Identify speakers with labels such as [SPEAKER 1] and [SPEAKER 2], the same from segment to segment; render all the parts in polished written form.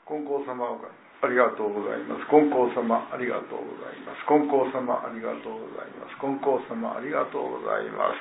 [SPEAKER 1] 金光様ありがとうございます。金光様ありがとうございます。金光様ありがとうございます。金光様ありがとうございます。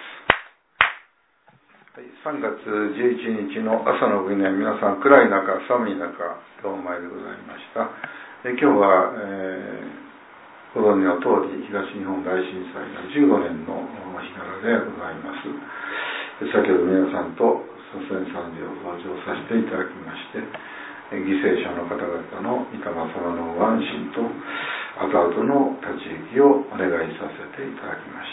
[SPEAKER 1] はい、3月11日の朝の部には皆さん暗い中、寒い中、お参りでございました。今日は、ご存知の通り東日本大震災が15年の日柄でございます。先ほど皆さんと祖先参事を登場させていただきまして、犠牲者の方々の御霊様のご安心と後々の立ち行きをお願いさせていただきました。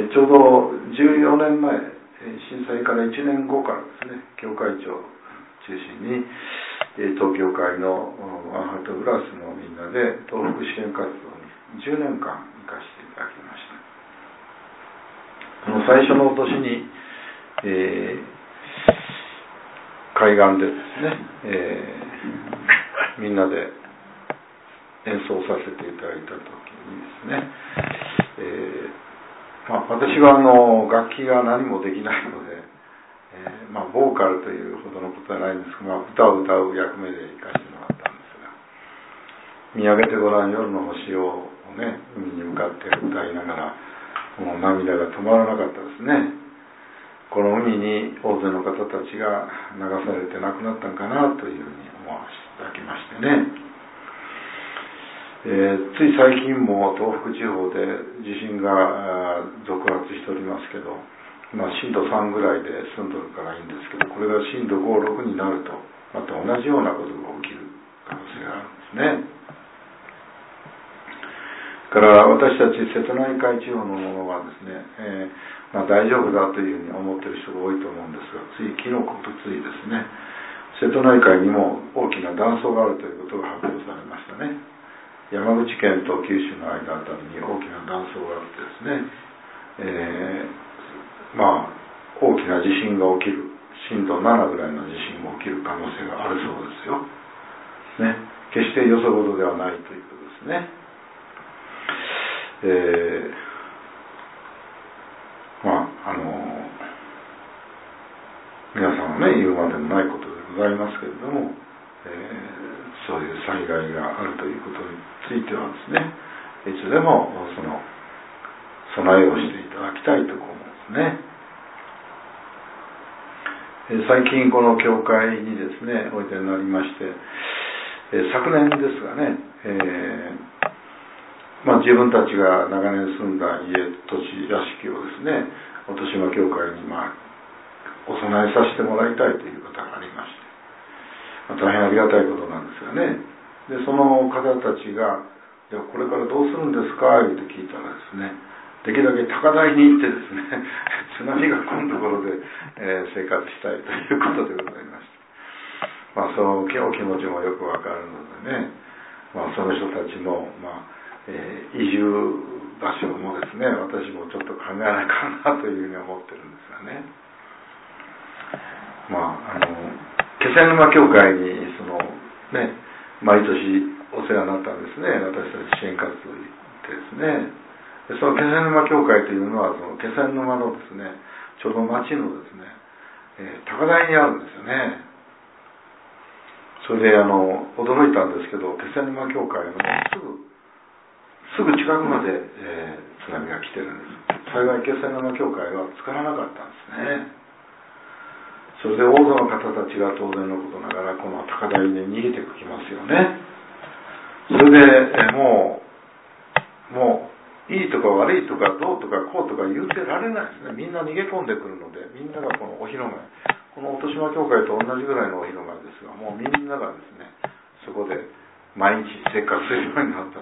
[SPEAKER 1] ちょうど14年前、震災から1年後からですね、教会長中心に東教会のワンハートブラスのみんなで東北支援活動に10年間行かせていただきました。この最初の年に、海岸でですね、みんなで演奏させていただいた時にですね、私は楽器が何もできないので、ボーカルというほどのことはないんですが、歌を歌う役目で行かせてもらったんですが、見上げてごらん夜の星をね、海に向かって歌いながら、もう涙が止まらなかったですね。この海に大勢の方たちが流されて亡くなったんかなというふうに思わせていただきましてね、つい最近も東北地方で地震が続発しておりますけど、震度3ぐらいで済んどるからいいんですけど、これが震度5、6になるとまた同じようなことが起きる可能性があるんですね。から私たち瀬戸内海地方のものはですね、大丈夫だというふうに思っている人が多いと思うんですが、昨日おとついですね、瀬戸内海にも大きな断層があるということが発表されましたね。山口県と九州の間あたりに大きな断層があってですね、大きな地震が起きる、震度7ぐらいの地震が起きる可能性があるそうですよ。ね、決してよそ事ではないということですね。皆さんはね、言うまでもないことでございますけれども、そういう災害があるということについてはですね、いつでもその備えをしていただきたいと思うんですね。最近この教会にですねおいでになりまして、昨年ですがね、自分たちが長年住んだ家、土地、屋敷をですね、音島教会にお供えさせてもらいたいという方がありまして、大変ありがたいことなんですがね。で、その方たちが、じゃあこれからどうするんですかって聞いたらですね、できるだけ高台に行ってですね、津波が来るところで、生活したいということでございまして、そのお気持ちもよくわかるのでね、その人たちの移住場所もですね、私もちょっと考えないかなというふうに思ってるんですがね。気仙沼教会に毎年お世話になったんですね。私たち支援活動に行ってですね。でその気仙沼教会というのはその気仙沼のですね、ちょうど町のですね、高台にあるんですよね。それで驚いたんですけど、気仙沼教会のすぐ近くまで、津波が来てるんです。幸い気仙沼教会は使わなかったんですね。それで大勢の方たちが当然のことながらこの高台に逃げてきますよね。それでもういいとか悪いとかどうとかこうとか言うてられないですね。みんな逃げ込んでくるので、みんながこのお広間、この音島教会と同じぐらいのお広間ですが、もうみんながですね、そこで毎日生活するようになったという。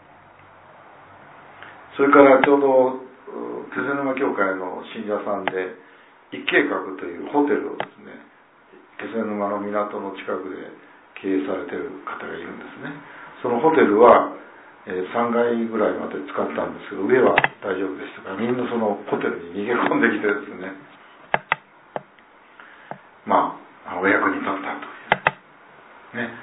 [SPEAKER 1] それからちょうど気仙沼教会の信者さんで一計画というホテルをですね、気仙沼の港の近くで経営されている方がいるんですね。そのホテルは、3階ぐらいまで使ったんですけど、上は大丈夫でしたから、みんなそのホテルに逃げ込んできてですね、お役に立ったというね。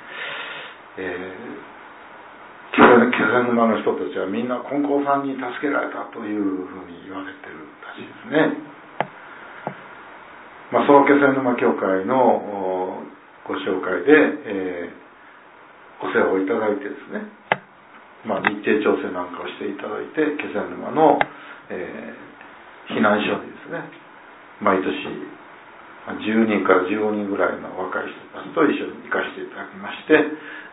[SPEAKER 1] 気仙沼の人たちはみんな金光さんに助けられたというふうに言われているらしいですね。その気仙沼教会のごご紹介で、お世話をいただいてですね、日程調整なんかをしていただいて、気仙沼の、避難所にですね、毎年10人から15人ぐらいの若い人たちと一緒に行かせていただきまして、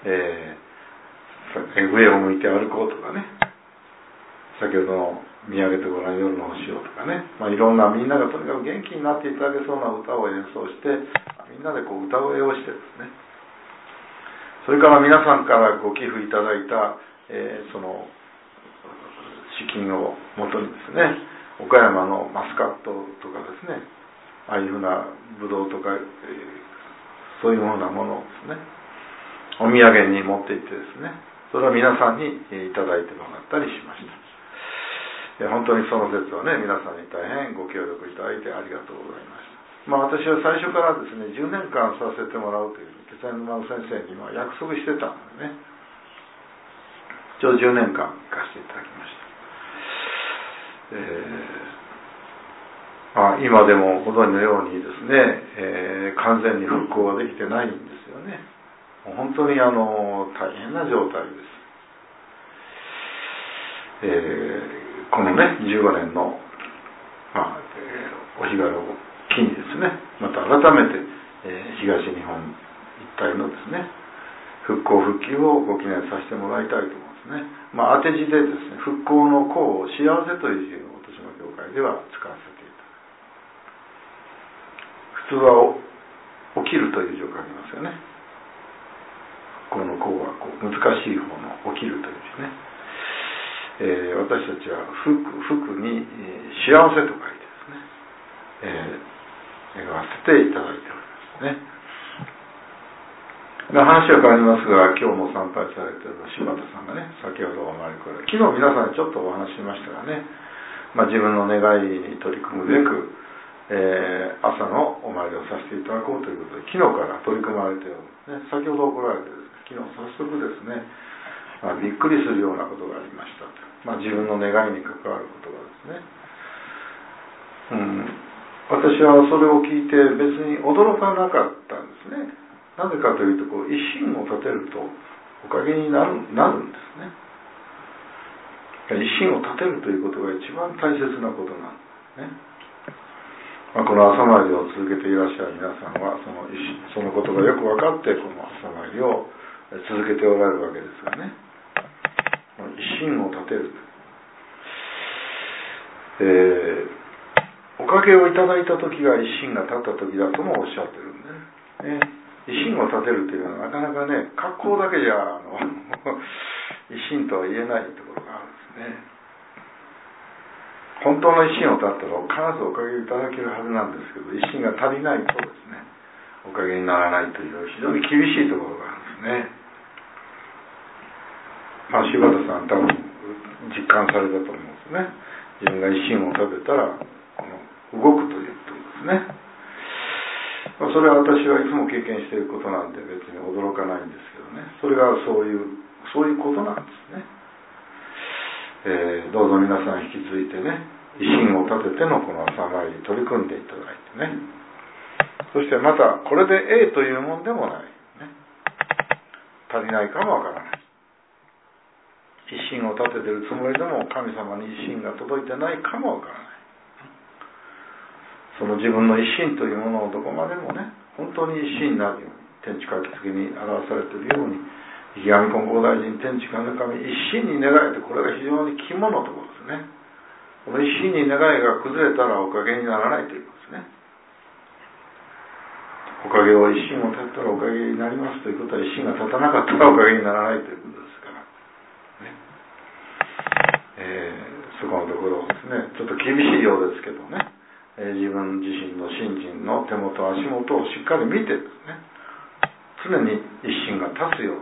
[SPEAKER 1] 上を向いて歩こうとかね、先ほどの見上げてごらん夜の星をとかね、いろんなみんながとにかく元気になっていただけそうな歌を演奏して、みんなでこう歌声をしてですね、それから皆さんからご寄付いただいた、その資金をもとにですね、岡山のマスカットとかですね、ああいうふうなブドウとか、そういうようなものをですね、お土産に持って行ってですね、それを皆さんにいただいてもらったりしました。本当にその節はね、皆さんに大変ご協力いただいてありがとうございました。私は最初からですね、10年間させてもらうという気仙沼の先生に約束してたのでね、ちょうど10年間行かせていただきました。今でもご存知のようにですね、完全に復興はできてないんですよね。本当に大変な状態です。このね、15年の、お日柄を機にですね、また改めて、東日本一帯のですね、復興復旧をご記念させてもらいたいと思いますね。当て字でですね、復興の興を幸せという字を豊島教会では使わせていただく。普通は起きるという字を書きますよね。復興の興は難しい方の起きるという字ね。私たちは福に幸せと書いてですね、描かせていただいておりますね。話は変わりますが、今日も参拝されている柴田さんがね、先ほどお参りこれ昨日皆さんにちょっとお話ししましたがね、自分の願いに取り組むべく、朝のお参りをさせていただこうということで昨日から取り組まれておる、ね、先ほど怒られてですね、昨日早速ですね、びっくりするようなことがありましたと。自分の願いに関わることがですね、私はそれを聞いて別に驚かなかったんですね。なぜかというと一心を立てるとおかげになるんですね。一心を立てるということが一番大切なことなんですね。この朝参りを続けていらっしゃる皆さんはそのことがよく分かってこの朝参りを続けておられるわけですがね、一心を立てる、おかげをいただいた時が一心が立った時だともおっしゃってるんでね。一心を立てるというのはなかなかね、格好だけじゃ一心とは言えないところがあるんですね。本当の一心を立ったら必ずおかげをいただけるはずなんですけど、一心が足りないとですね、おかげにならないという非常に厳しいところがあるんですね。柴田さん多分実感されたと思うんですね。自分が一心を立てたら動くということですね。それは私はいつも経験していることなんで別に驚かないんですけどね、それがそういうことなんですね。どうぞ皆さん引き続いてね、一心を立ててのこの朝参りに取り組んでいただいてね、そしてまたこれでというもんでもない、ね、足りないかもわからない、一心を立てているつもりでも神様に一心が届いてないかもわからない。その自分の一心というものをどこまでもね、本当に一心になるように、天地書き付けに表されているように、池上金剛大臣天地神の神一心に願えて、これが非常に肝のところですね。この一心に願いが崩れたらおかげにならないということですね。おかげを一心を立てたらおかげになりますということは、一心が立たなかったらおかげにならないということですから、そこのところをですね、ちょっと厳しいようですけどね、自分自身の信心の手元足元をしっかり見てですね、常に一心が立つよう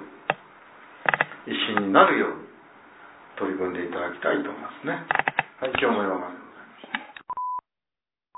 [SPEAKER 1] に、一心になるように取り組んでいただきたいと思いますね。はい、今日も読まれます。